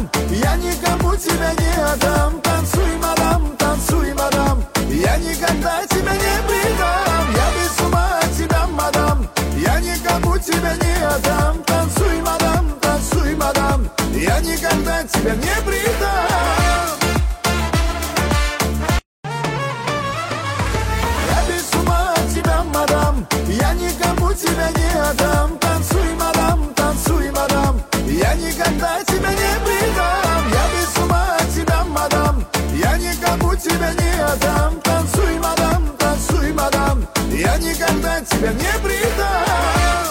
мадам, я никому тебя не отдам. Танцуй, мадам, я никогда тебя не предам. Я без ума от тебя, мадам, я никому тебя не отдам. Танцуй, мадам, я никогда тебя не предам. Я без ума от тебя, мадам, я никому тебя не отдам. Танцуй, мадам, я никогда тебя не предам. Я без ума от тебя, мадам, я никому тебя не отдам. Танцуй, мадам, я никогда тебя не предам.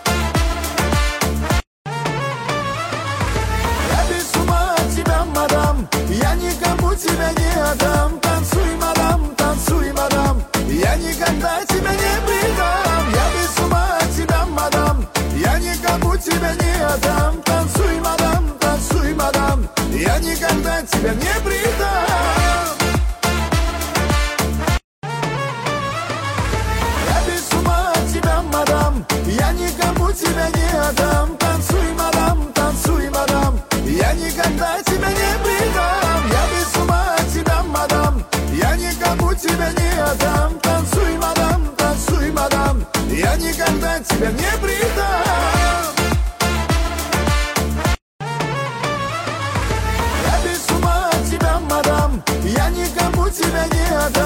Я без ума от тебя, мадам, я никому тебя не отдам. Танцуй, мадам, я никогда тебя не предам. Я без ума от тебя, мадам, я никому тебя не отдам. Танцуй, мадам, я никогда тебя не предам. Я без ума от тебя, мадам, я никому тебя не отдам. Танцуй, мадам, я никогда тебя не предам. Я без ума от тебя, мадам, я никому тебя не отдам. Танцуй, мадам, я никогда тебя не предам.